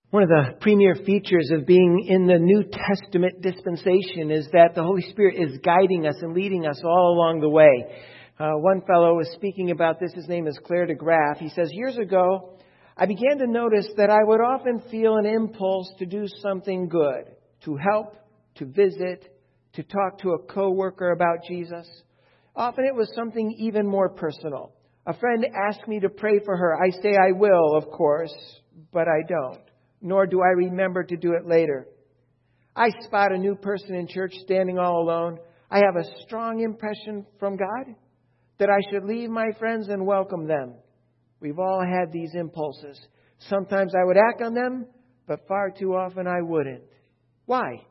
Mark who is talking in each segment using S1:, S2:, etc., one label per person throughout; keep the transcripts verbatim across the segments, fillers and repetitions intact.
S1: One of the premier features of being in the New Testament dispensation is that the Holy Spirit is guiding us and leading us all along the way. Uh, one fellow was speaking about this. His name is Claire DeGraff. He says, years ago, I began to notice that I would often feel an impulse to do something good, to help, to visit, to talk to a coworker about Jesus. Often it was something even more personal. A friend asked me to pray for her. I say I will, of course, but I don't. Nor do I remember to do it later. I spot a new person in church standing all alone. I have a strong impression from God that I should leave my friends and welcome them. We've all had these impulses. Sometimes I would act on them, but far too often I wouldn't. Why?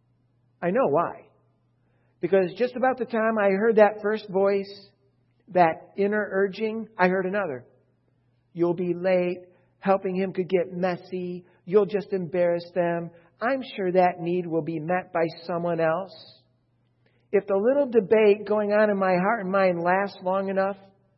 S1: I know why. Because just about the time I heard that first voice, that inner urging, I heard another. You'll be late. Helping him could get messy. You'll just embarrass them. I'm sure that need will be met by someone else. If the little debate going on in my heart and mind lasts long enough,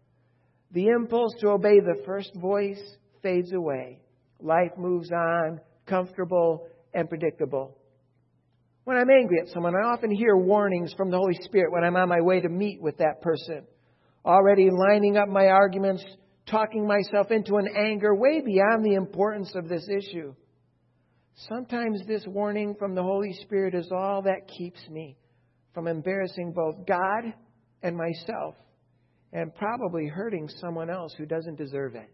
S1: the impulse to obey the first voice fades away. Life moves on, comfortable and predictable. When I'm angry at someone, I often hear warnings from the Holy Spirit when I'm on my way to meet with that person. Already lining up my arguments, talking myself into an anger way beyond the importance of this issue. Sometimes this warning from the Holy Spirit is all that keeps me from embarrassing both God and myself, and probably hurting someone else who doesn't deserve it.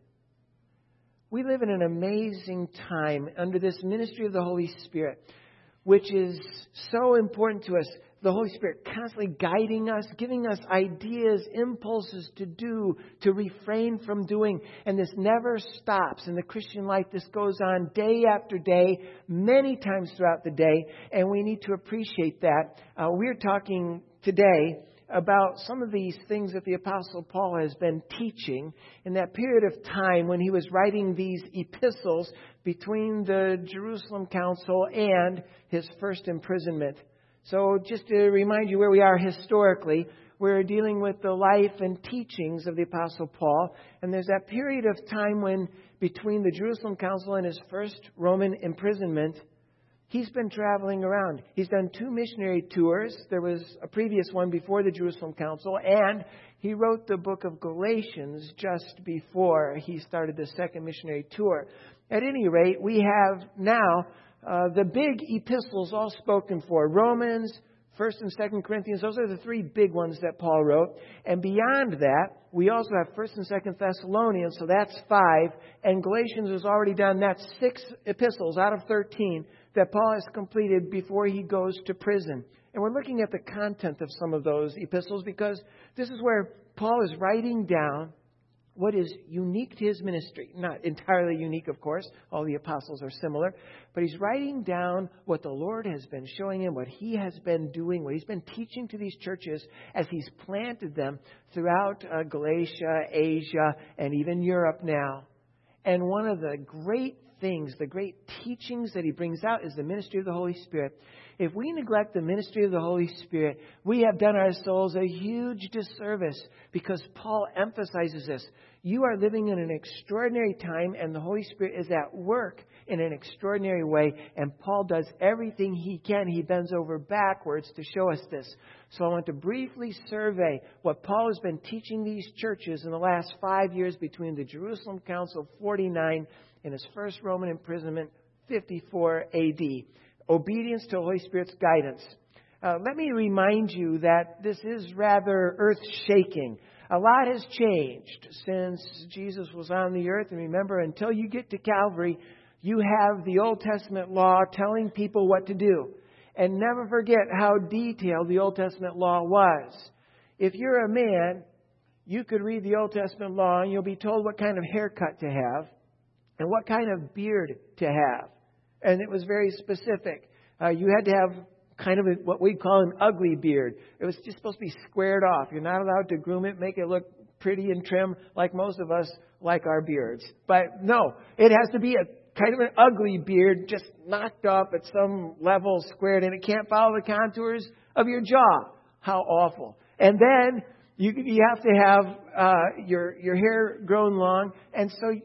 S1: We live in an amazing time under this ministry of the Holy Spirit, which is so important to us. The Holy Spirit constantly guiding us, giving us ideas, impulses to do, to refrain from doing. And this never stops in the Christian life. This goes on day after day, many times throughout the day. And we need to appreciate that. Uh, we're talking today about some of these things that the Apostle Paul has been teaching in that period of time when he was writing these epistles between the Jerusalem Council and his first imprisonment. So just to remind you where we are historically, we're dealing with the life and teachings of the Apostle Paul. And there's that period of time when between the Jerusalem Council and his first Roman imprisonment, he's been traveling around. He's done two missionary tours. There was a previous one before the Jerusalem Council, and he wrote the book of Galatians just before he started the second missionary tour. At any rate, we have now uh, the big epistles all spoken for. Romans, First and Second Corinthians, those are the three big ones that Paul wrote. And beyond that, we also have First and Second Thessalonians, so that's five. And Galatians is already done. That's six epistles out of thirteen that Paul has completed before he goes to prison. And we're looking at the content of some of those epistles because this is where Paul is writing down what is unique to his ministry. Not entirely unique, of course. All the apostles are similar. But he's writing down what the Lord has been showing him, what he has been doing, what he's been teaching to these churches as he's planted them throughout uh, Galatia, Asia, and even Europe now. And one of the great things, the great teachings that he brings out is the ministry of the Holy Spirit. If we neglect the ministry of the Holy Spirit, we have done our souls a huge disservice because Paul emphasizes this. You are living in an extraordinary time and the Holy Spirit is at work in an extraordinary way. And Paul does everything he can. He bends over backwards to show us this. So I want to briefly survey what Paul has been teaching these churches in the last five years between the Jerusalem Council forty-nine and his first Roman imprisonment fifty-four A D. Obedience to the Holy Spirit's guidance. Uh, let me remind you that this is rather earth-shaking. A lot has changed since Jesus was on the earth. And remember, until you get to Calvary, you have the Old Testament law telling people what to do. And never forget how detailed the Old Testament law was. If you're a man, you could read the Old Testament law and you'll be told what kind of haircut to have and what kind of beard to have. And it was very specific. Uh, you had to have kind of a, what we call an ugly beard. It was just supposed to be squared off. You're not allowed to groom it, make it look pretty and trim like most of us like our beards. But no, it has to be a kind of an ugly beard, just knocked off at some level, squared, and it can't follow the contours of your jaw. How awful. And then you you have to have uh, your your hair grown long, and so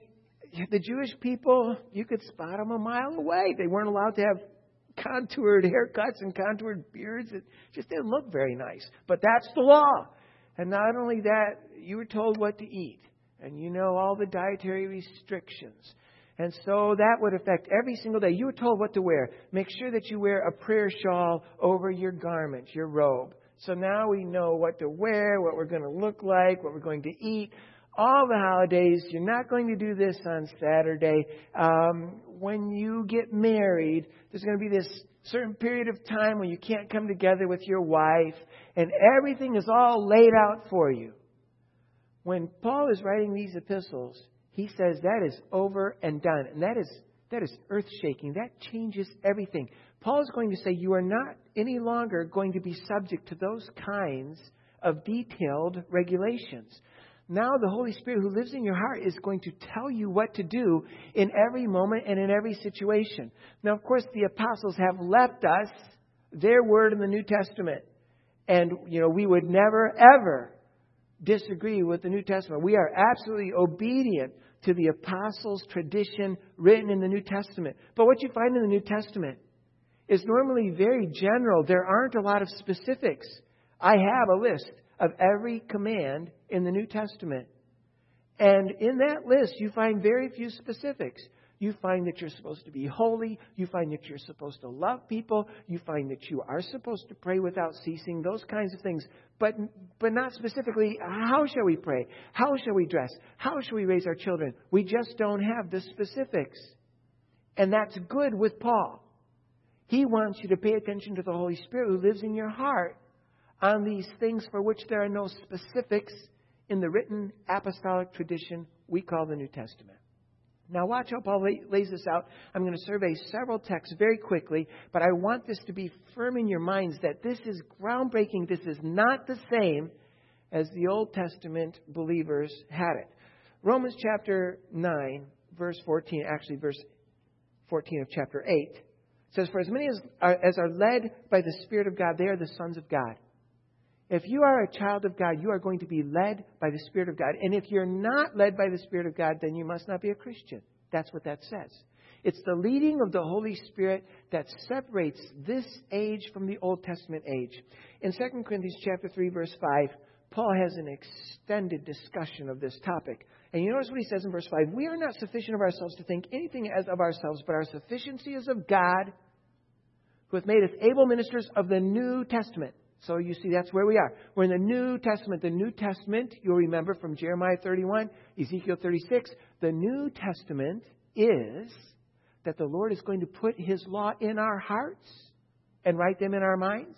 S1: the Jewish people, you could spot them a mile away. They weren't allowed to have contoured haircuts and contoured beards. It just didn't look very nice. But that's the law. And not only that, you were told what to eat. And you know all the dietary restrictions. And so that would affect every single day. You were told what to wear. Make sure that you wear a prayer shawl over your garment, your robe. So now we know what to wear, what we're going to look like, what we're going to eat. All the holidays, you're not going to do this on Saturday. Um, when you get married, there's going to be this certain period of time when you can't come together with your wife. And everything is all laid out for you. When Paul is writing these epistles, he says that is over and done. And that is that is earth-shaking. That changes everything. Paul is going to say you are not any longer going to be subject to those kinds of detailed regulations. Now the Holy Spirit who lives in your heart is going to tell you what to do in every moment and in every situation. Now, of course, the apostles have left us their word in the New Testament. And, you know, we would never, ever disagree with the New Testament. We are absolutely obedient to the apostles' tradition written in the New Testament. But what you find in the New Testament is normally very general. There aren't a lot of specifics. I have a list of every command in the New Testament. And in that list, you find very few specifics. You find that you're supposed to be holy. You find that you're supposed to love people. You find that you are supposed to pray without ceasing. Those kinds of things. But but not specifically, how shall we pray? How shall we dress? How shall we raise our children? We just don't have the specifics. And that's good with Paul. He wants you to pay attention to the Holy Spirit who lives in your heart on these things for which there are no specifics in the written apostolic tradition we call the New Testament. Now watch how Paul lays this out. I'm going to survey several texts very quickly, but I want this to be firm in your minds that this is groundbreaking. This is not the same as the Old Testament believers had it. Romans chapter nine, verse fourteen, actually verse fourteen of chapter eight, says, "For as many as are, as are led by the Spirit of God, they are the sons of God." If you are a child of God, you are going to be led by the Spirit of God. And if you're not led by the Spirit of God, then you must not be a Christian. That's what that says. It's the leading of the Holy Spirit that separates this age from the Old Testament age. In Second Corinthians chapter three, verse five, Paul has an extended discussion of this topic. And you notice what he says in verse five. "We are not sufficient of ourselves to think anything as of ourselves, but our sufficiency is of God, who hath made us able ministers of the New Testament." So you see, that's where we are. We're in the New Testament. The New Testament, you'll remember from Jeremiah thirty-one, Ezekiel thirty-six. The New Testament is that the Lord is going to put His law in our hearts and write them in our minds.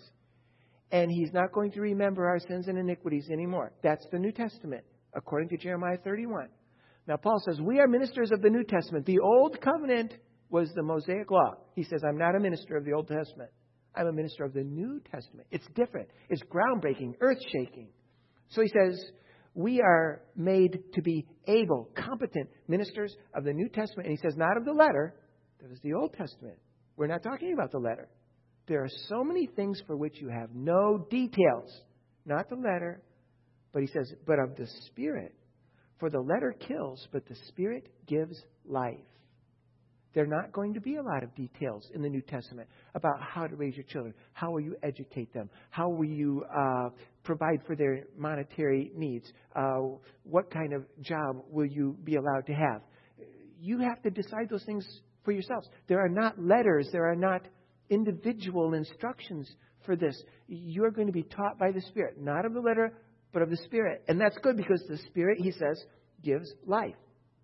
S1: And He's not going to remember our sins and iniquities anymore. That's the New Testament, according to Jeremiah thirty-one. Now, Paul says, we are ministers of the New Testament. The Old Covenant was the Mosaic Law. He says, I'm not a minister of the Old Testament. I'm a minister of the New Testament. It's different. It's groundbreaking, earth-shaking. So he says, we are made to be able, competent ministers of the New Testament. And he says, not of the letter. That was the Old Testament. We're not talking about the letter. There are so many things for which you have no details. Not the letter. But he says, but of the Spirit. For the letter kills, but the Spirit gives life. There are not going to be a lot of details in the New Testament about how to raise your children. How will you educate them? How will you uh, provide for their monetary needs? Uh, what kind of job will you be allowed to have? You have to decide those things for yourselves. There are not letters. There are not individual instructions for this. You are going to be taught by the Spirit. Not of the letter, but of the Spirit. And that's good because the Spirit, he says, gives life.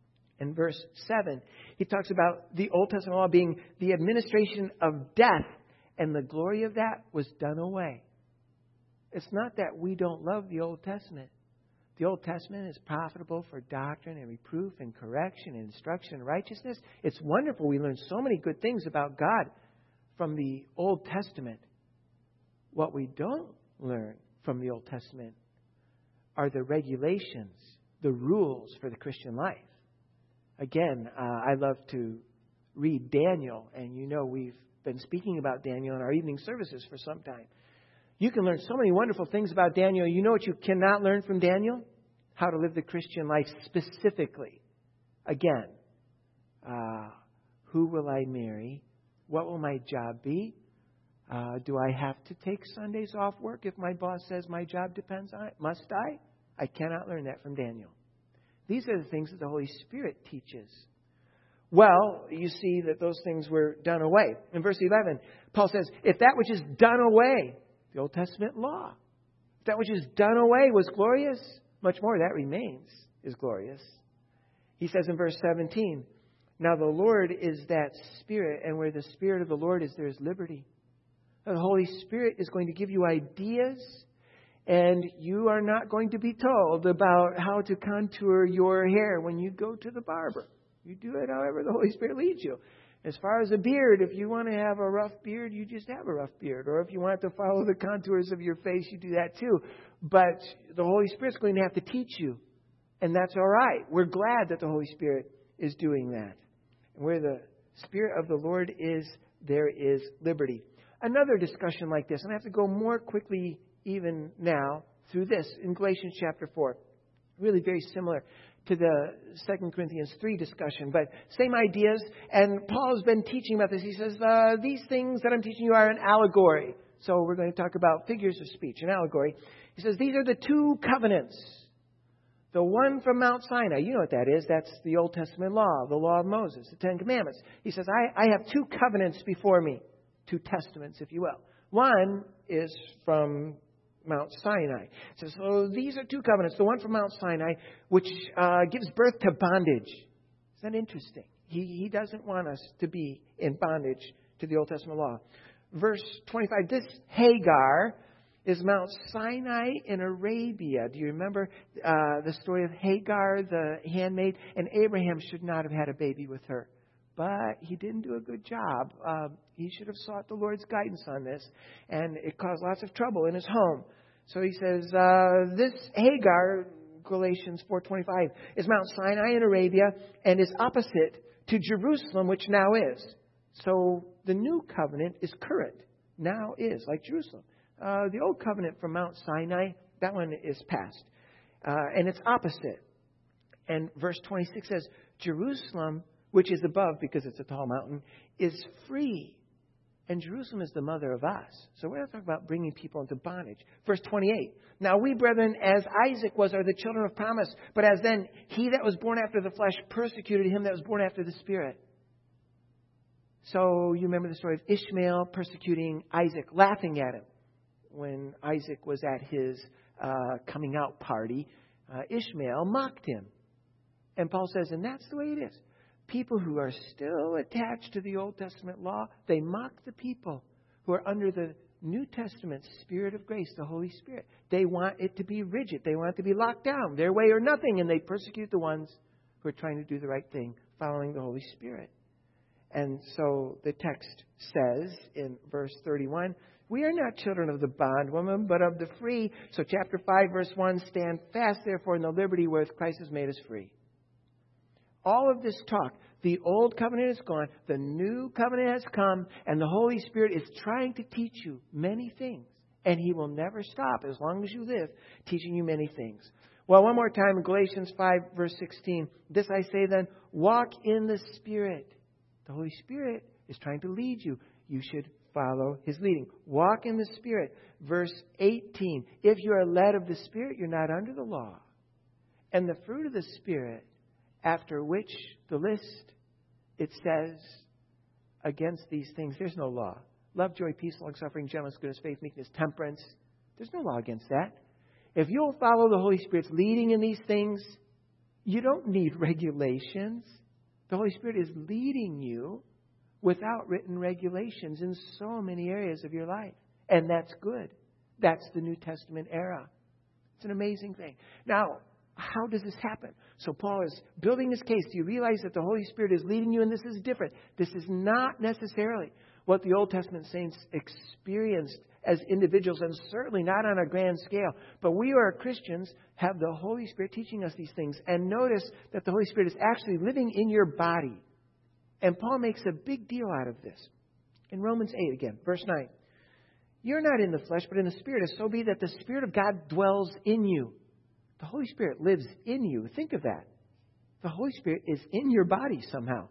S1: In verse seven, he talks about the Old Testament law being the administration of death, and the glory of that was done away. It's not that we don't love the Old Testament. The Old Testament is profitable for doctrine and reproof and correction and instruction and righteousness. It's wonderful. We learn so many good things about God from the Old Testament. What we don't learn from the Old Testament are the regulations, the rules for the Christian life. Again, uh, I love to read Daniel, and you know we've been speaking about Daniel in our evening services for some time. You can learn so many wonderful things about Daniel. You know what you cannot learn from Daniel? How to live the Christian life specifically. Again, Uh, who will I marry? What will my job be? Uh, do I have to take Sundays off work if my boss says my job depends on it? Must I? I cannot learn that from Daniel. These are the things that the Holy Spirit teaches. Well, you see that those things were done away. In verse eleven, Paul says, if that which is done away, the Old Testament law, if that which is done away was glorious, much more that remains is glorious. He says in verse seventeen, now the Lord is that Spirit, and where the Spirit of the Lord is, there is liberty. The Holy Spirit is going to give you ideas, and you are not going to be told about how to contour your hair when you go to the barber. You do it however the Holy Spirit leads you. As far as a beard, if you want to have a rough beard, you just have a rough beard. Or if you want to follow the contours of your face, you do that too. But the Holy Spirit's going to have to teach you. And that's all right. We're glad that the Holy Spirit is doing that. And where the Spirit of the Lord is, there is liberty. Another discussion like this, and I have to go more quickly even now through this in Galatians chapter four. Really very similar to the Second Corinthians three discussion, but same ideas. And Paul has been teaching about this. He says, uh, these things that I'm teaching you are an allegory. So we're going to talk about figures of speech, an allegory. He says, these are the two covenants. The one from Mount Sinai, you know what that is. That's the Old Testament law, the law of Moses, the Ten Commandments. He says, I, I have two covenants before me. Two testaments, if you will. One is from Mount Sinai. So, so these are two covenants. The one from Mount Sinai, which uh, gives birth to bondage. Isn't that interesting? He, he doesn't want us to be in bondage to the Old Testament law. Verse twenty-five, this Hagar is Mount Sinai in Arabia. Do you remember uh, the story of Hagar, the handmaid? And Abraham should not have had a baby with her. But he didn't do a good job. Uh, he should have sought the Lord's guidance on this. And it caused lots of trouble in his home. So he says, uh, this Hagar, Galatians four twenty-five, is Mount Sinai in Arabia and is opposite to Jerusalem, which now is. So the new covenant is current. Now is, like Jerusalem. Uh, the old covenant from Mount Sinai, that one is past. Uh, and it's opposite. And verse twenty-six says, Jerusalem, which is above because it's a tall mountain, is free. And Jerusalem is the mother of us. So we're not talking about bringing people into bondage. Verse twenty-eight. Now we, brethren, as Isaac was, are the children of promise. But as then he that was born after the flesh persecuted him that was born after the Spirit. So you remember the story of Ishmael persecuting Isaac, laughing at him. When Isaac was at his uh, coming out party, uh, Ishmael mocked him. And Paul says, and that's the way it is. People who are still attached to the Old Testament law, they mock the people who are under the New Testament Spirit of grace, the Holy Spirit. They want it to be rigid. They want it to be locked down, their way or nothing. And they persecute the ones who are trying to do the right thing, following the Holy Spirit. And so the text says in verse thirty-one, we are not children of the bondwoman, but of the free. So chapter five, verse one, stand fast, therefore, in the liberty wherewith Christ has made us free. All of this talk, the old covenant is gone, the new covenant has come, and the Holy Spirit is trying to teach you many things. And He will never stop, as long as you live, teaching you many things. Well, one more time in Galatians five, verse sixteen. This I say then, walk in the Spirit. The Holy Spirit is trying to lead you. You should follow His leading. Walk in the Spirit. Verse eighteen. If you are led of the Spirit, you're not under the law. And the fruit of the Spirit, after which the list, it says, against these things, there's no law. Love, joy, peace, long-suffering, gentleness, goodness, faith, meekness, temperance. There's no law against that. If you'll follow the Holy Spirit's leading in these things, you don't need regulations. The Holy Spirit is leading you without written regulations in so many areas of your life. And that's good. That's the New Testament era. It's an amazing thing. Now, how does this happen? So Paul is building his case. Do you realize that the Holy Spirit is leading you? And this is different. This is not necessarily what the Old Testament saints experienced as individuals, and certainly not on a grand scale. But we are Christians, have the Holy Spirit teaching us these things. And notice that the Holy Spirit is actually living in your body. And Paul makes a big deal out of this. In Romans eight again, verse nine. You're not in the flesh, but in the Spirit, if so be that the Spirit of God dwells in you. The Holy Spirit lives in you. Think of that. The Holy Spirit is in your body somehow.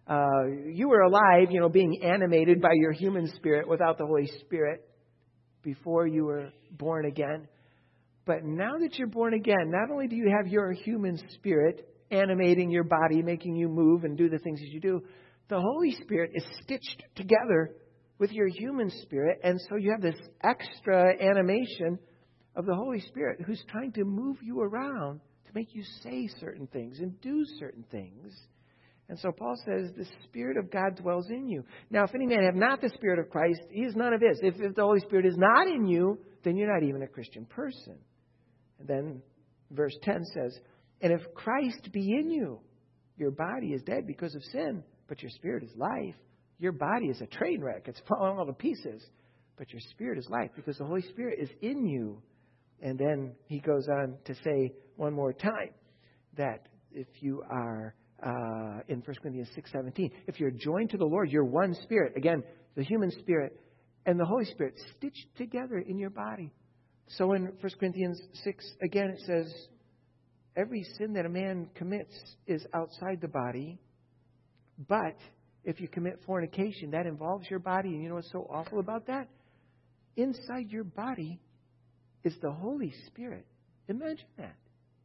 S1: Uh, you were alive, you know, being animated by your human spirit without the Holy Spirit before you were born again. But now that you're born again, not only do you have your human spirit animating your body, making you move and do the things that you do, the Holy Spirit is stitched together with your human spirit. And so you have this extra animation of the Holy Spirit who's trying to move you around to make you say certain things and do certain things. And so Paul says, the Spirit of God dwells in you. Now, if any man have not the Spirit of Christ, he is none of his. If, if the Holy Spirit is not in you, then you're not even a Christian person. And then verse ten says, and if Christ be in you, your body is dead because of sin, but your spirit is life. Your body is a train wreck. It's falling all to pieces. But your spirit is life because the Holy Spirit is in you. And then he goes on to say one more time that if you are uh, in First Corinthians six seventeen, if you're joined to the Lord, you're one spirit. Again, the human spirit and the Holy Spirit stitched together in your body. So in First Corinthians six, again, it says, every sin that a man commits is outside the body. But if you commit fornication, that involves your body. And you know what's so awful about that? Inside your body is the Holy Spirit. Imagine that.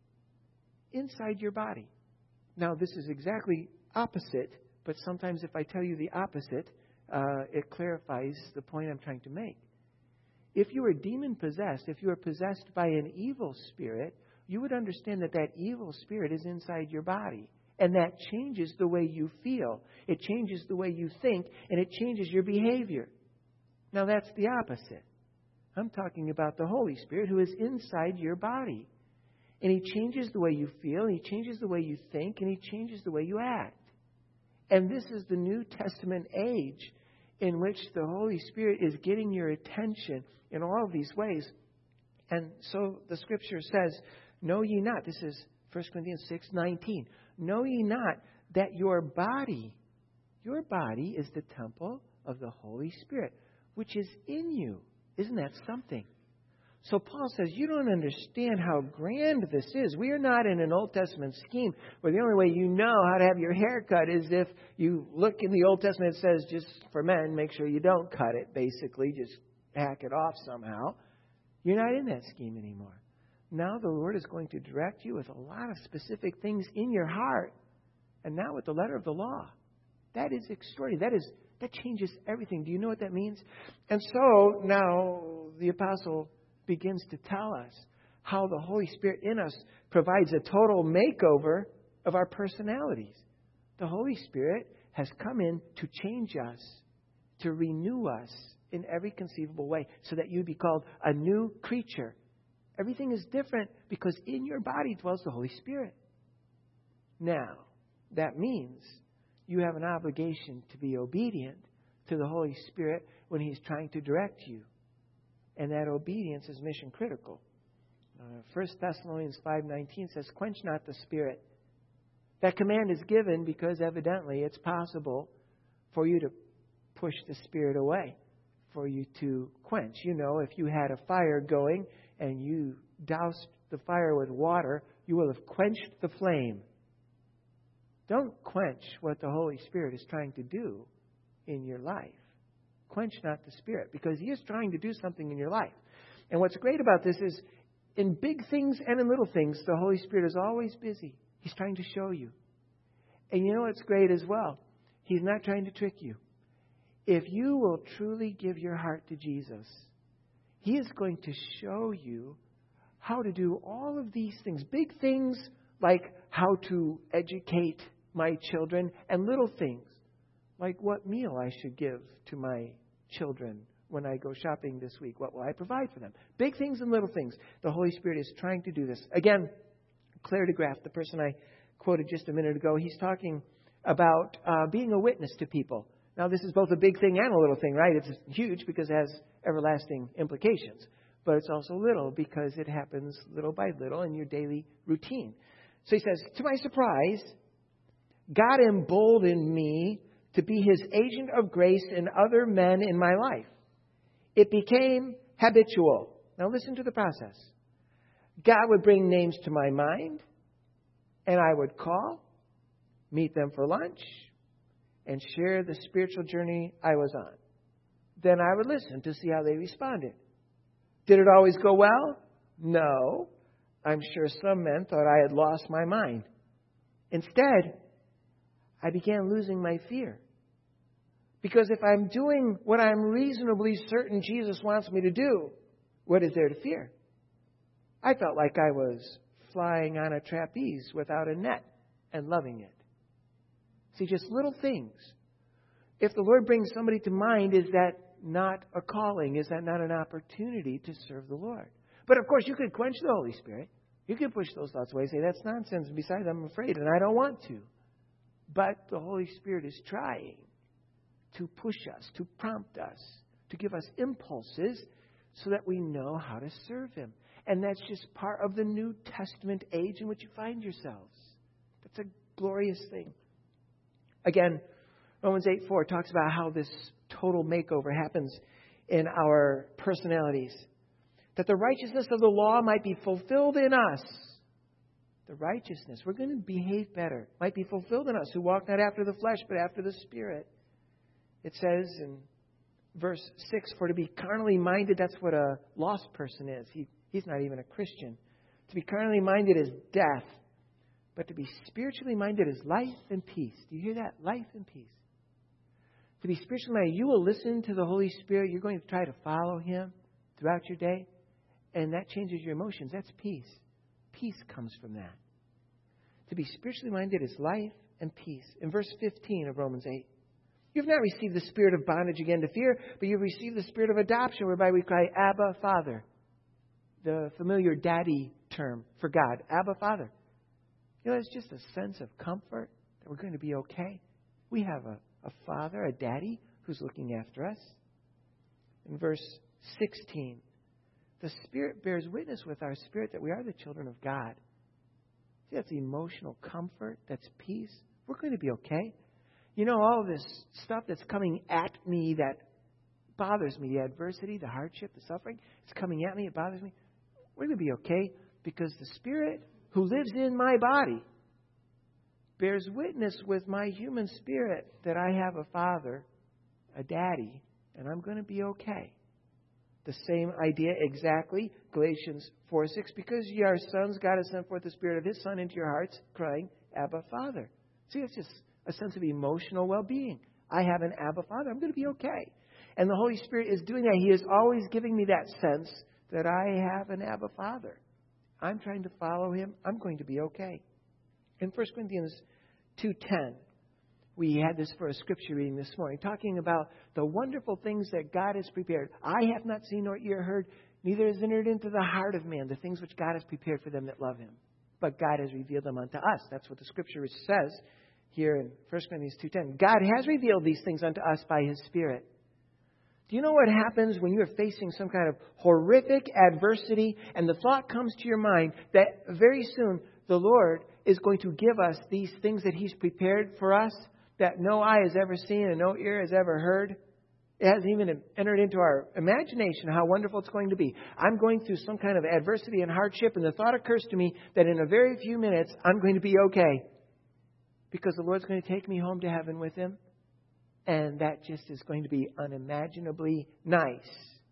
S1: Inside your body. Now, this is exactly opposite, but sometimes if I tell you the opposite, uh, it clarifies the point I'm trying to make. If you are demon-possessed, if you are possessed by an evil spirit, you would understand that that evil spirit is inside your body. And that changes the way you feel. It changes the way you think, and it changes your behavior. Now, that's the opposite. I'm talking about the Holy Spirit who is inside your body. And He changes the way you feel, and He changes the way you think, and He changes the way you act. And this is the New Testament age in which the Holy Spirit is getting your attention in all of these ways. And so the Scripture says, know ye not, this is First Corinthians six nineteen, know ye not that your body, your body is the temple of the Holy Spirit, which is in you. Isn't that something? So Paul says, you don't understand how grand this is. We are not in an Old Testament scheme where the only way you know how to have your hair cut is if you look in the Old Testament, it says just for men, make sure you don't cut it, basically. Just hack it off somehow. You're not in that scheme anymore. Now the Lord is going to direct you with a lot of specific things in your heart. And now with the letter of the law. That is extraordinary. That is that changes everything. Do you know what that means? And so now the apostle begins to tell us how the Holy Spirit in us provides a total makeover of our personalities. The Holy Spirit has come in to change us, to renew us in every conceivable way, so that you'd be called a new creature. Everything is different because in your body dwells the Holy Spirit. Now, that means you have an obligation to be obedient to the Holy Spirit when He's trying to direct you. And that obedience is mission critical. Uh, First Thessalonians five nineteen says, quench not the Spirit. That command is given because evidently it's possible for you to push the Spirit away, for you to quench. You know, if you had a fire going and you doused the fire with water, you will have quenched the flame. Don't quench what the Holy Spirit is trying to do in your life. Quench not the Spirit, because He is trying to do something in your life. And what's great about this is, in big things and in little things, the Holy Spirit is always busy. He's trying to show you. And you know what's great as well? He's not trying to trick you. If you will truly give your heart to Jesus, He is going to show you how to do all of these things. Big things like how to educate my children, and little things like what meal I should give to my children when I go shopping this week. What will I provide for them? Big things and little things. The Holy Spirit is trying to do this. Again, Claire DeGraff, the person I quoted just a minute ago, he's talking about uh, being a witness to people. Now, this is both a big thing and a little thing, right? It's huge because it has everlasting implications. But it's also little because it happens little by little in your daily routine. So he says, to my surprise, God emboldened me to be His agent of grace in other men in my life. It became habitual. Now listen to the process. God would bring names to my mind, and I would call, meet them for lunch, and share the spiritual journey I was on. Then I would listen to see how they responded. Did it always go well? No. I'm sure some men thought I had lost my mind. Instead, I began losing my fear. Because if I'm doing what I'm reasonably certain Jesus wants me to do, what is there to fear? I felt like I was flying on a trapeze without a net and loving it. See, just little things. If the Lord brings somebody to mind, is that not a calling? Is that not an opportunity to serve the Lord? But of course, you could quench the Holy Spirit. You could push those thoughts away and say, that's nonsense. And besides, I'm afraid and I don't want to. But the Holy Spirit is trying to push us, to prompt us, to give us impulses so that we know how to serve Him. And that's just part of the New Testament age in which you find yourselves. That's a glorious thing. Again, Romans eight four talks about how this total makeover happens in our personalities. That the righteousness of the law might be fulfilled in us. The righteousness, we're going to behave better, might be fulfilled in us who walk not after the flesh, but after the Spirit. It says in verse six, for to be carnally minded, that's what a lost person is. He, he's not even a Christian. To be carnally minded is death, but to be spiritually minded is life and peace. Do you hear that? Life and peace. To be spiritually minded, you will listen to the Holy Spirit. You're going to try to follow Him throughout your day, and that changes your emotions. That's peace. Peace comes from that. To be spiritually minded is life and peace. In verse fifteen of Romans eight, you've not received the spirit of bondage again to fear, but you've received the spirit of adoption, whereby we cry, Abba, Father. The familiar daddy term for God, Abba, Father. You know, it's just a sense of comfort that we're going to be okay. We have a, a father, a daddy, who's looking after us. In verse sixteen, the Spirit bears witness with our spirit that we are the children of God. See, that's emotional comfort. That's peace. We're going to be okay. You know, all this stuff that's coming at me that bothers me, the adversity, the hardship, the suffering, it's coming at me, it bothers me. We're going to be okay because the Spirit who lives in my body bears witness with my human spirit that I have a father, a daddy, and I'm going to be okay. The same idea exactly, Galatians four six, because ye are sons, God has sent forth the Spirit of His Son into your hearts, crying, Abba, Father. See, it's just a sense of emotional well-being. I have an Abba, Father. I'm going to be okay. And the Holy Spirit is doing that. He is always giving me that sense that I have an Abba, Father. I'm trying to follow Him. I'm going to be okay. In First Corinthians two ten, we had this for a scripture reading this morning, talking about the wonderful things that God has prepared. I have not seen nor ear heard, neither has entered into the heart of man the things which God has prepared for them that love Him. But God has revealed them unto us. That's what the scripture says here in First Corinthians two ten. God has revealed these things unto us by His Spirit. Do you know what happens when you're facing some kind of horrific adversity and the thought comes to your mind that very soon the Lord is going to give us these things that He's prepared for us that no eye has ever seen and no ear has ever heard? It hasn't even entered into our imagination how wonderful it's going to be. I'm going through some kind of adversity and hardship, and the thought occurs to me that in a very few minutes I'm going to be okay because the Lord's going to take me home to heaven with Him. And that just is going to be unimaginably nice.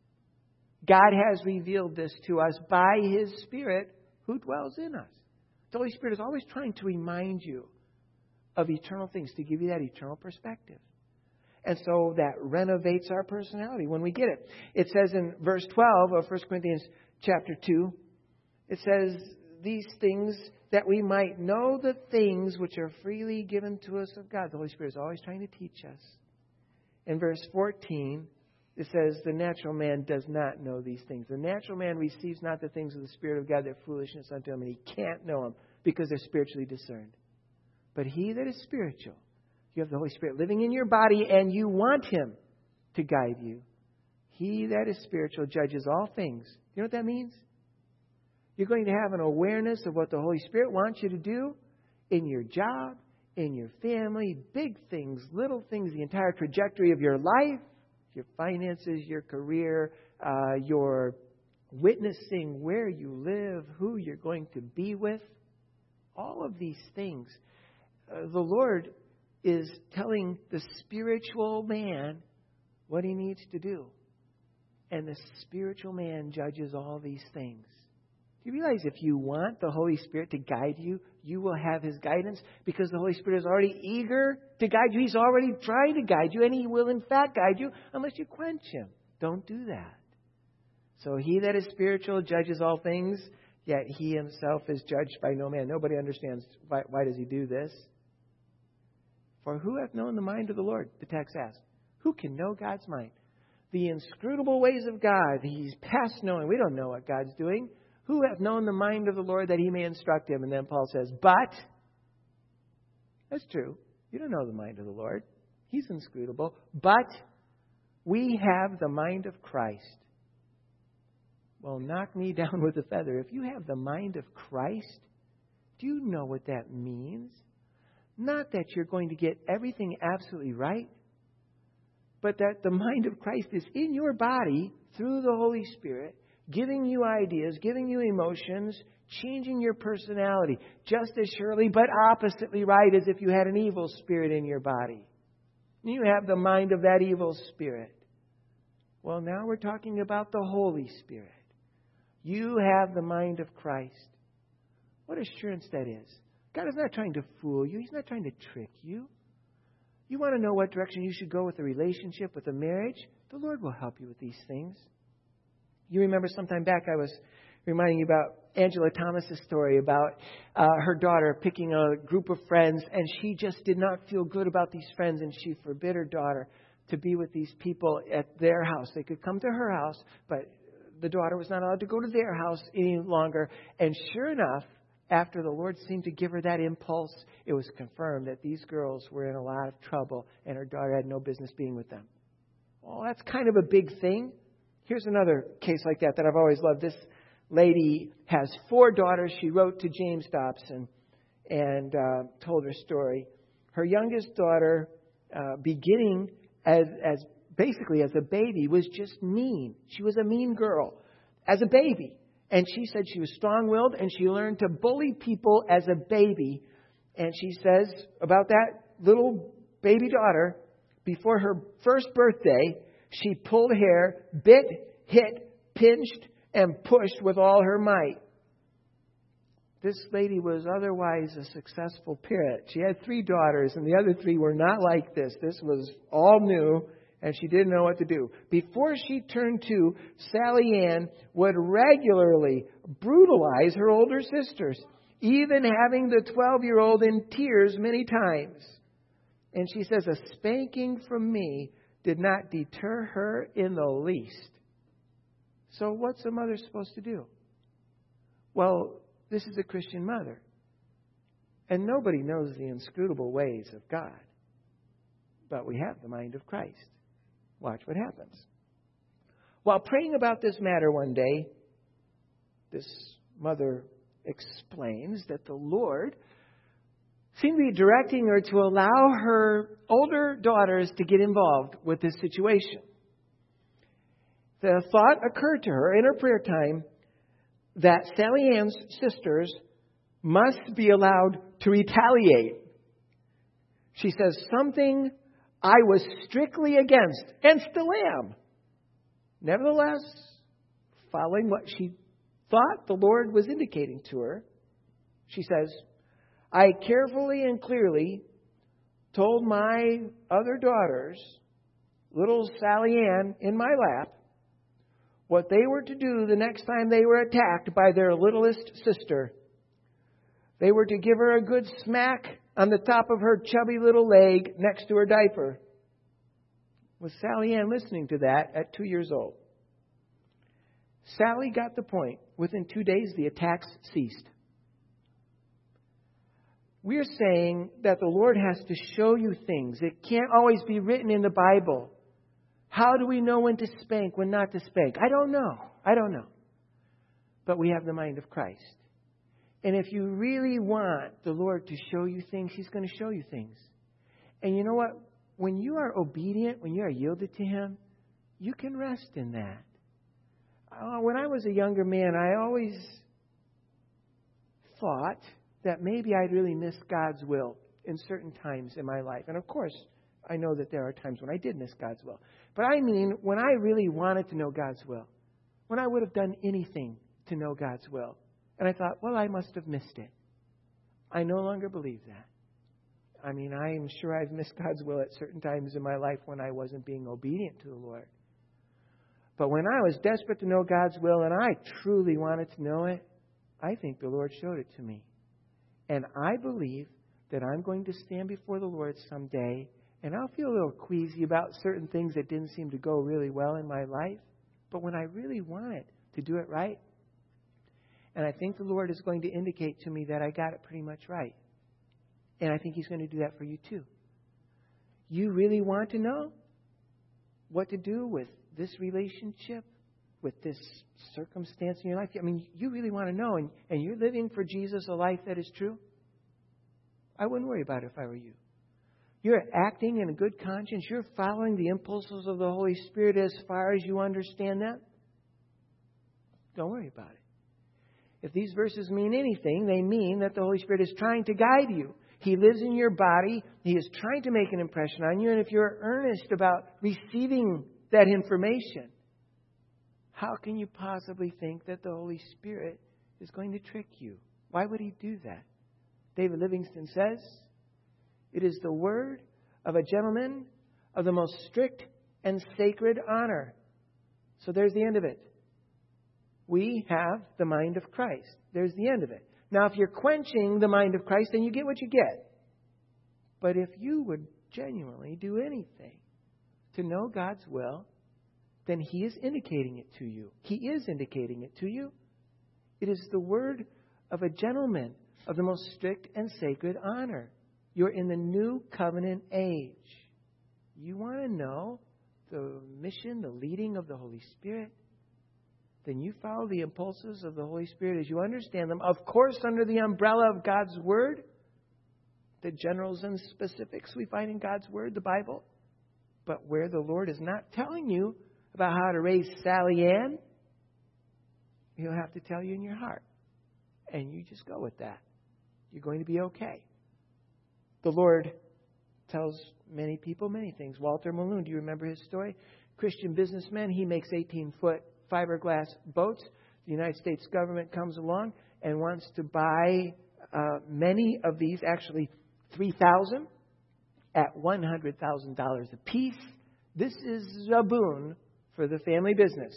S1: God has revealed this to us by His Spirit who dwells in us. The Holy Spirit is always trying to remind you of eternal things, to give you that eternal perspective. And so that renovates our personality when we get it. It says in verse twelve of First Corinthians chapter two, it says, these things that we might know the things which are freely given to us of God. The Holy Spirit is always trying to teach us. In verse fourteen, it says, the natural man does not know these things. The natural man receives not the things of the Spirit of God, they're foolishness unto him, and he can't know them because they're spiritually discerned. But he that is spiritual, you have the Holy Spirit living in your body, and you want Him to guide you. He that is spiritual judges all things. You know what that means? You're going to have an awareness of what the Holy Spirit wants you to do in your job, in your family, big things, little things, the entire trajectory of your life, your finances, your career, uh, your witnessing, where you live, who you're going to be with. All of these things. Uh, the Lord is telling the spiritual man what he needs to do. And the spiritual man judges all these things. Do you realize if you want the Holy Spirit to guide you, you will have His guidance? Because the Holy Spirit is already eager to guide you. He's already trying to guide you, and He will in fact guide you unless you quench Him. Don't do that. So he that is spiritual judges all things, yet he himself is judged by no man. Nobody understands why, why does he do this. For who hath known the mind of the Lord? The text asks. Who can know God's mind? The inscrutable ways of God. He's past knowing. We don't know what God's doing. Who hath known the mind of the Lord that he may instruct him? And then Paul says, but, that's true. You don't know the mind of the Lord. He's inscrutable. But we have the mind of Christ. Well, knock me down with a feather. If you have the mind of Christ, do you know what that means? Not that you're going to get everything absolutely right, but that the mind of Christ is in your body through the Holy Spirit, giving you ideas, giving you emotions, changing your personality, just as surely, but oppositely right as if you had an evil spirit in your body. You have the mind of that evil spirit. Well, now we're talking about the Holy Spirit. You have the mind of Christ. What assurance that is. God is not trying to fool you. He's not trying to trick you. You want to know what direction you should go with a relationship, with a marriage? The Lord will help you with these things. You remember sometime back I was reminding you about Angela Thomas's story about uh, her daughter picking a group of friends, and she just did not feel good about these friends, and she forbid her daughter to be with these people at their house. They could come to her house, but the daughter was not allowed to go to their house any longer. And sure enough, after the Lord seemed to give her that impulse, it was confirmed that these girls were in a lot of trouble and her daughter had no business being with them. Well, that's kind of a big thing. Here's another case like that that I've always loved. This lady has four daughters. She wrote to James Dobson and uh, told her story. Her youngest daughter, uh, beginning as as basically as a baby, was just mean. She was a mean girl as a baby. And she said she was strong-willed and she learned to bully people as a baby. And she says about that little baby daughter, before her first birthday, she pulled hair, bit, hit, pinched, and pushed with all her might. This lady was otherwise a successful parent. She had three daughters, and the other three were not like this. This was all new, and she didn't know what to do. Before she turned two, Sally Ann would regularly brutalize her older sisters, even having the twelve-year-old in tears many times. And she says, a spanking from me did not deter her in the least. So what's a mother supposed to do? Well, this is a Christian mother. And nobody knows the inscrutable ways of God. But we have the mind of Christ. Watch what happens. While praying about this matter one day, this mother explains that the Lord seemed to be directing her to allow her older daughters to get involved with this situation. The thought occurred to her in her prayer time that Sally Ann's sisters must be allowed to retaliate. She says, something I was strictly against and still am. Nevertheless, following what she thought the Lord was indicating to her, she says, I carefully and clearly told my other daughters, little Sally Ann in my lap, what they were to do the next time they were attacked by their littlest sister. They were to give her a good smack on the top of her chubby little leg next to her diaper. Was Sally Ann listening to that at two years old? Sally got the point. Within two days, the attacks ceased. We're saying that the Lord has to show you things. It can't always be written in the Bible. How do we know when to spank, when not to spank? I don't know. I don't know. But we have the mind of Christ. And if you really want the Lord to show you things, He's going to show you things. And you know what? When you are obedient, when you are yielded to Him, you can rest in that. Uh, when I was a younger man, I always thought that maybe I'd really missed God's will in certain times in my life. And of course, I know that there are times when I did miss God's will. But I mean, when I really wanted to know God's will, when I would have done anything to know God's will, and I thought, well, I must have missed it. I no longer believe that. I mean, I am sure I've missed God's will at certain times in my life when I wasn't being obedient to the Lord. But when I was desperate to know God's will and I truly wanted to know it, I think the Lord showed it to me. And I believe that I'm going to stand before the Lord someday, and I'll feel a little queasy about certain things that didn't seem to go really well in my life. But when I really wanted to do it right, and I think the Lord is going to indicate to me that I got it pretty much right. And I think He's going to do that for you too. You really want to know what to do with this relationship, with this circumstance in your life? I mean, you really want to know, and, and you're living for Jesus a life that is true? I wouldn't worry about it if I were you. You're acting in a good conscience. You're following the impulses of the Holy Spirit as far as you understand that. Don't worry about it. If these verses mean anything, they mean that the Holy Spirit is trying to guide you. He lives in your body. He is trying to make an impression on you. And if you're earnest about receiving that information, how can you possibly think that the Holy Spirit is going to trick you? Why would He do that? David Livingston says, "It is the word of a gentleman of the most strict and sacred honor." So there's the end of it. We have the mind of Christ. There's the end of it. Now, if you're quenching the mind of Christ, then you get what you get. But if you would genuinely do anything to know God's will, then He is indicating it to you. He is indicating it to you. It is the word of a gentleman of the most strict and sacred honor. You're in the new covenant age. You want to know the mission, the leading of the Holy Spirit? Then you follow the impulses of the Holy Spirit as you understand them. Of course, under the umbrella of God's Word, the generals and specifics we find in God's Word, the Bible. But where the Lord is not telling you about how to raise Sally Ann, He'll have to tell you in your heart. And you just go with that. You're going to be okay. The Lord tells many people many things. Walter Maloon, do you remember his story? Christian businessman, he makes eighteen-foot fiberglass boats. The United States government comes along and wants to buy uh, many of these, actually three thousand, at one hundred thousand dollars a piece. This is a boon for the family business.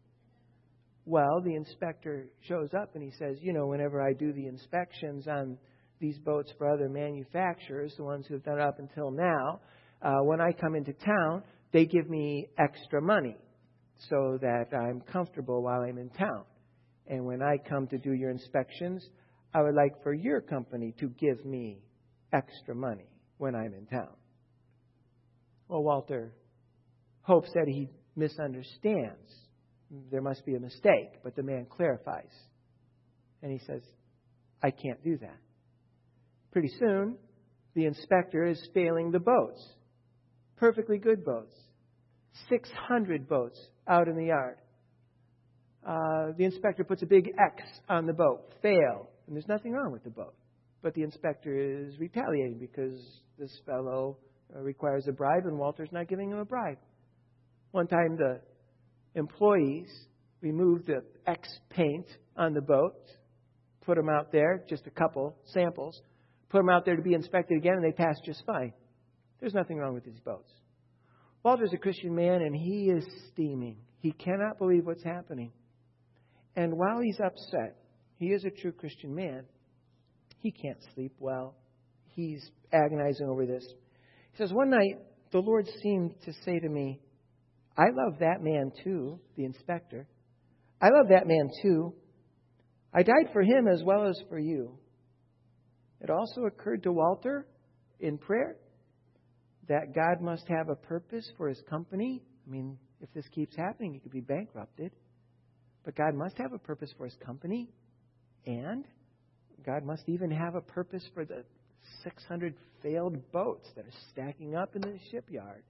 S1: Well, the inspector shows up and he says, you know, whenever I do the inspections on these boats for other manufacturers, the ones who have done it up until now, uh, when I come into town, they give me extra money so that I'm comfortable while I'm in town. And when I come to do your inspections, I would like for your company to give me extra money when I'm in town. Well, Walter hopes that he misunderstands. There must be a mistake, but the man clarifies. And he says, I can't do that. Pretty soon, the inspector is failing the boats. Perfectly good boats. six hundred boats out in the yard. Uh, the inspector puts a big X on the boat. Fail. And there's nothing wrong with the boat. But the inspector is retaliating because this fellow uh, requires a bribe and Walter's not giving him a bribe. One time the employees removed the X paint on the boat, put them out there, just a couple samples, put them out there to be inspected again, and they passed just fine. There's nothing wrong with these boats. Walter's a Christian man, and he is steaming. He cannot believe what's happening. And while he's upset, he is a true Christian man. He can't sleep well. He's agonizing over this. He says, one night, the Lord seemed to say to me, I love that man too, the inspector. I love that man too. I died for him as well as for you. It also occurred to Walter in prayer that God must have a purpose for his company. I mean, if this keeps happening, he could be bankrupted. But God must have a purpose for his company. And God must even have a purpose for the six hundred failed boats that are stacking up in the shipyard.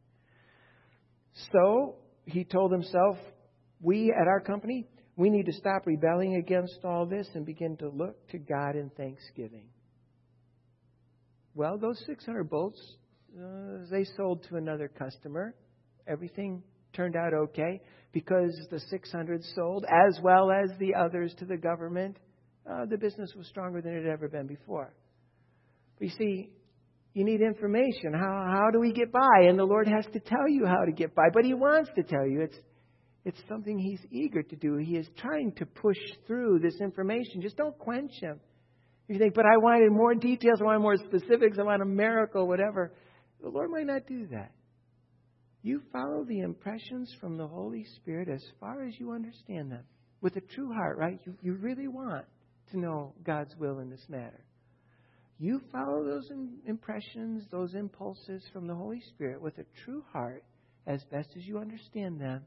S1: So he told himself, we at our company, we need to stop rebelling against all this and begin to look to God in thanksgiving. well, those six hundred bolts, uh, they sold to another customer. Everything turned out okay because the six hundred sold as well as the others to the government. Uh, the business was stronger than it had ever been before. But you see, you need information. How how do we get by? And the Lord has to tell you how to get by. But He wants to tell you. It's it's something He's eager to do. He is trying to push through this information. Just don't quench Him. You think, but I wanted more details. I wanted more specifics. I want a miracle, whatever. The Lord might not do that. You follow the impressions from the Holy Spirit as far as you understand them. With a true heart, right? You, you really want to know God's will in this matter. You follow those impressions, those impulses from the Holy Spirit with a true heart as best as you understand them.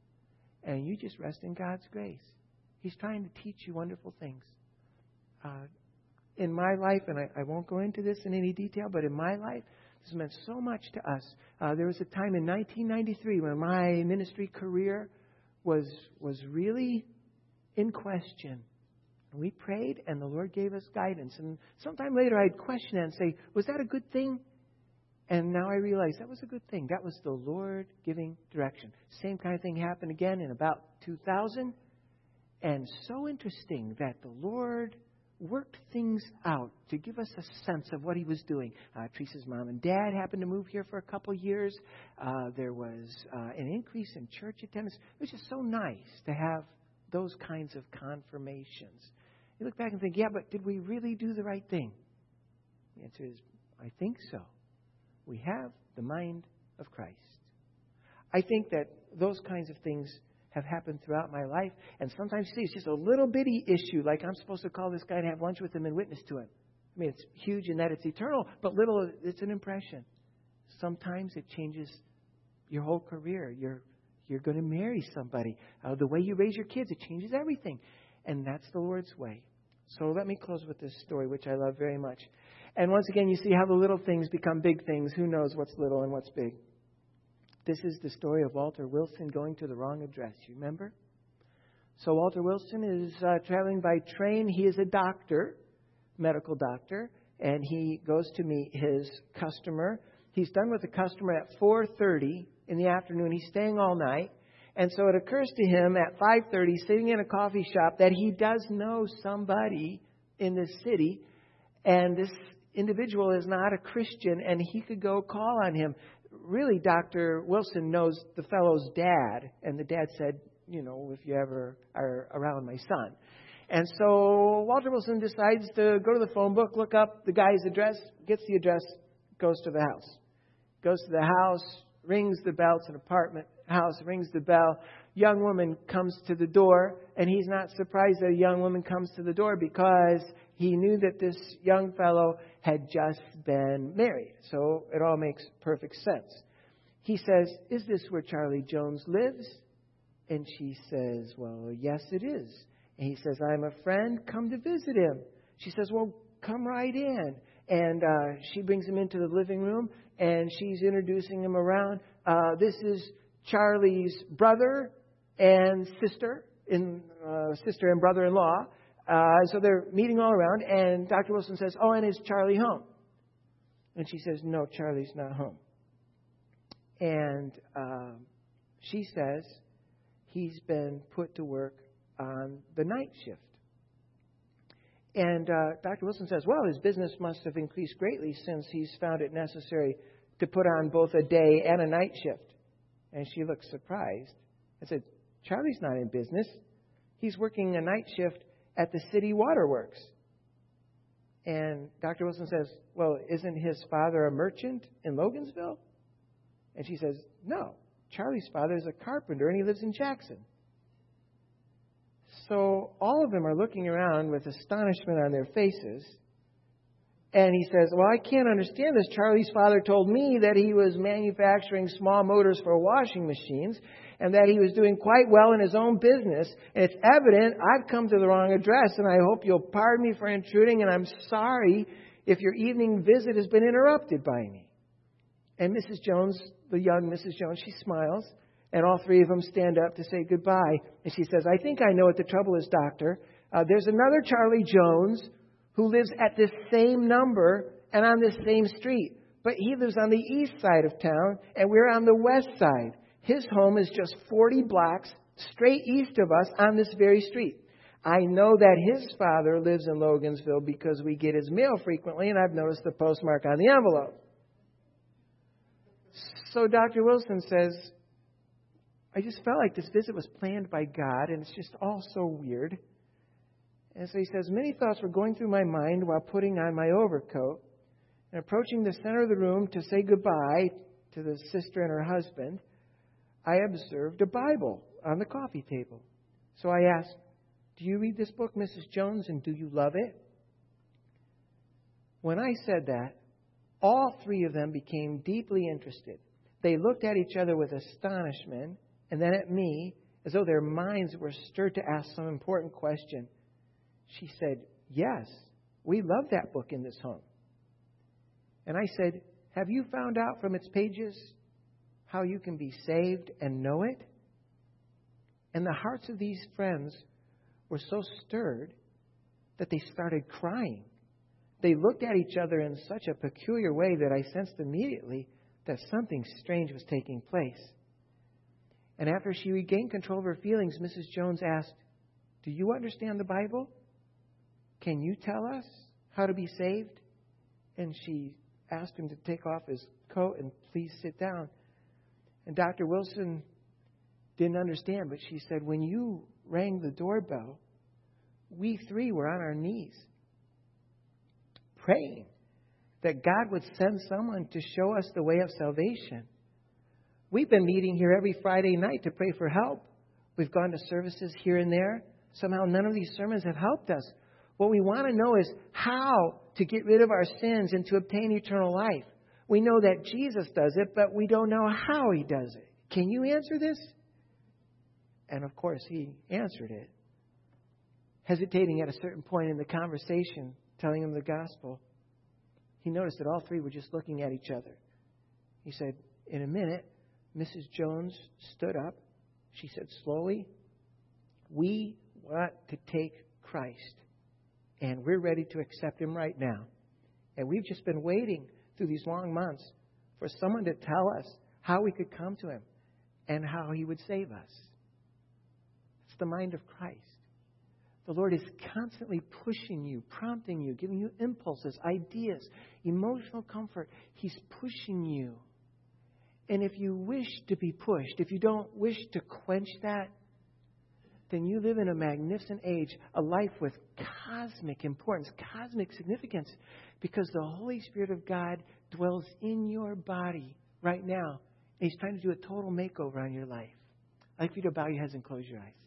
S1: And you just rest in God's grace. He's trying to teach you wonderful things. Uh, in my life, and I, I won't go into this in any detail, but in my life, this has meant so much to us. Uh, there was a time in nineteen ninety-three when my ministry career was was really in question. We prayed, and the Lord gave us guidance. And sometime later, I'd question it and say, was that a good thing? And now I realize that was a good thing. That was the Lord giving direction. Same kind of thing happened again in about two thousand. And so interesting that the Lord worked things out to give us a sense of what He was doing. Uh, Teresa's mom and dad happened to move here for a couple years. Uh, there was uh, an increase in church attendance. It was just so nice to have those kinds of confirmations. You look back and think, yeah, but did we really do the right thing? The answer is, I think so. We have the mind of Christ. I think that those kinds of things have happened throughout my life. And sometimes, you see, it's just a little bitty issue, like I'm supposed to call this guy and have lunch with him and witness to him. I mean, it's huge in that it's eternal, but little, it's an impression. Sometimes it changes your whole career. You're You're going to marry somebody. Uh, the way you raise your kids, it changes everything. And that's the Lord's way. So let me close with this story, which I love very much. And once again, you see how the little things become big things. Who knows what's little and what's big? This is the story of Walter Wilson going to the wrong address. You remember? So Walter Wilson is uh, traveling by train. He is a doctor, medical doctor, and he goes to meet his customer. He's done with the customer at four thirty in the afternoon. He's staying all night. And so it occurs to him at five thirty, sitting in a coffee shop, that he does know somebody in this city. And this individual is not a Christian, and he could go call on him. Really, Doctor Wilson knows the fellow's dad. And the dad said, you know, if you ever are around my son. And so Walter Wilson decides to go to the phone book, look up the guy's address, gets the address, goes to the house. Goes to the house, rings the bell. It's an apartment house, rings the bell. Young woman comes to the door, and he's not surprised that a young woman comes to the door because he knew that this young fellow had just been married. So it all makes perfect sense. He says, "Is this where Charlie Jones lives?" And she says, "Well, yes, it is." And he says, "I'm a friend, come to visit him." She says, "Well, come right in." And uh, she brings him into the living room, and she's introducing him around. Uh, this is Charlie's brother and sister, in uh, sister and brother-in-law. Uh, so they're meeting all around, and Doctor Wilson says, "Oh, and is Charlie home?" And she says, "No, Charlie's not home." And uh, she says, "He's been put to work on the night shift." And uh, Doctor Wilson says, "Well, his business must have increased greatly since he's found it necessary to put on both a day and a night shift." And she looks surprised. I said, "Charlie's not in business. He's working a night shift at the city waterworks." And Doctor Wilson says, "Well, isn't his father a merchant in Logansville?" And she says, "No, Charlie's father is a carpenter and he lives in Jackson." So all of them are looking around with astonishment on their faces. And he says, "Well, I can't understand this. Charlie's father told me that he was manufacturing small motors for washing machines and that he was doing quite well in his own business. And it's evident I've come to the wrong address, and I hope you'll pardon me for intruding, and I'm sorry if your evening visit has been interrupted by me." And Missus Jones, the young Missus Jones, she smiles, and all three of them stand up to say goodbye. And she says, "I think I know what the trouble is, Doctor. Uh, there's another Charlie Jones who lives at this same number and on this same street. But he lives on the east side of town, and we're on the west side. His home is just forty blocks straight east of us on this very street. I know that his father lives in Logansville because we get his mail frequently, and I've noticed the postmark on the envelope. So Doctor Wilson says, I just felt like this visit was planned by God, and it's just all so weird. And so he says, many thoughts were going through my mind while putting on my overcoat and approaching the center of the room to say goodbye to the sister and her husband. I observed a Bible on the coffee table. So I asked, do you read this book, Missus Jones, and do you love it? When I said that, all three of them became deeply interested. They looked at each other with astonishment and then at me as though their minds were stirred to ask some important question. She said, yes, we love that book in this home. And I said, have you found out from its pages how you can be saved and know it? And the hearts of these friends were so stirred that they started crying. They looked at each other in such a peculiar way that I sensed immediately that something strange was taking place. And after she regained control of her feelings, Missus Jones asked, do you understand the Bible? Can you tell us how to be saved? And she asked him to take off his coat and please sit down. And Doctor Wilson didn't understand, but she said, when you rang the doorbell, we three were on our knees praying that God would send someone to show us the way of salvation. We've been meeting here every Friday night to pray for help. We've gone to services here and there. Somehow none of these sermons have helped us. What we want to know is how to get rid of our sins and to obtain eternal life. We know that Jesus does it, but we don't know how he does it. Can you answer this? And of course, he answered it. Hesitating at a certain point in the conversation, telling him the gospel, he noticed that all three were just looking at each other. He said, in a minute, Missus Jones stood up. She said slowly, we want to take Christ, and we're ready to accept him right now. And we've just been waiting through these long months for someone to tell us how we could come to him and how he would save us. It's the mind of Christ. The Lord is constantly pushing you, prompting you, giving you impulses, ideas, emotional comfort. He's pushing you. And if you wish to be pushed, if you don't wish to quench that, then you live in a magnificent age, a life with cosmic importance, cosmic significance, because the Holy Spirit of God dwells in your body right now. And he's trying to do a total makeover on your life. I'd like for you to bow your heads and close your eyes.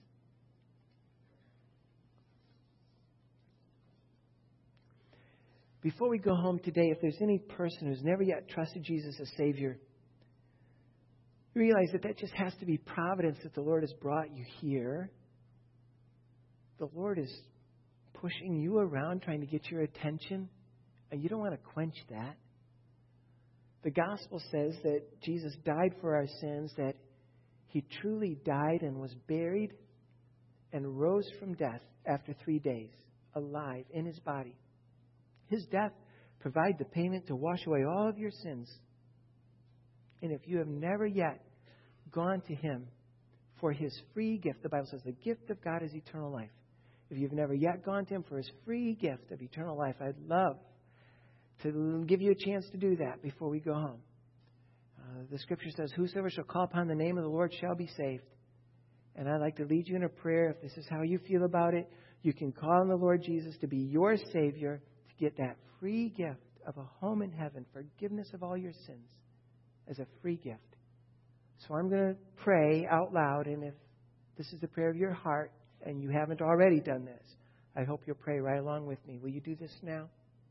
S1: Before we go home today, if there's any person who's never yet trusted Jesus as Savior, realize that that just has to be providence that the Lord has brought you here. The Lord is pushing you around, trying to get your attention, and you don't want to quench that. The gospel says that Jesus died for our sins, that he truly died and was buried and rose from death after three days, alive in his body. His death provided the payment to wash away all of your sins. And if you have never yet gone to him for his free gift, the Bible says the gift of God is eternal life. If you've never yet gone to him for his free gift of eternal life, I'd love to give you a chance to do that before we go home. Uh, the scripture says, whosoever shall call upon the name of the Lord shall be saved. And I'd like to lead you in a prayer. If this is how you feel about it, you can call on the Lord Jesus to be your Savior, to get that free gift of a home in heaven, forgiveness of all your sins as a free gift. So I'm going to pray out loud, and if this is the prayer of your heart and you haven't already done this, I hope you'll pray right along with me. Will you do this now?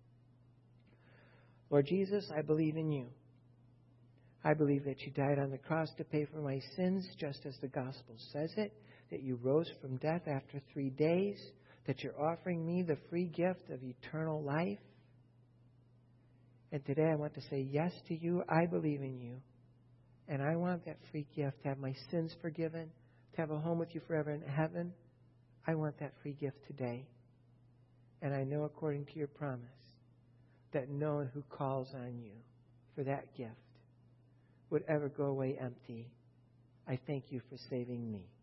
S1: Lord Jesus, I believe in you. I believe that you died on the cross to pay for my sins, just as the gospel says it, that you rose from death after three days, that you're offering me the free gift of eternal life. And today I want to say yes to you. I believe in you. And I want that free gift to have my sins forgiven, to have a home with you forever in heaven. I want that free gift today. And I know according to your promise, that no one who calls on you for that gift would ever go away empty. I thank you for saving me.